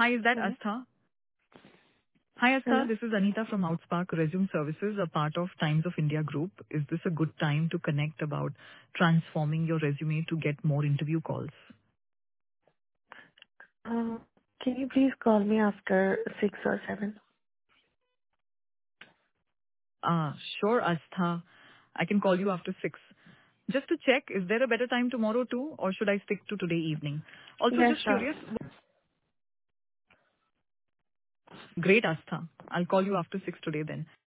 Hi, is that Hello? Astha? Hi, Hello? Astha. This is Anita from Outspark Resume Services, a part of Times of India Group. Is this a good time to connect about transforming your resume to get more interview calls? Uh, can you please call me after 6 or 7? Sure, Astha. I can call you after 6. Just to check, is there a better time tomorrow too, or should I stick to today evening? Also, Yeah, just sure. curious. Great, Astha. I'll call you after 6 today then.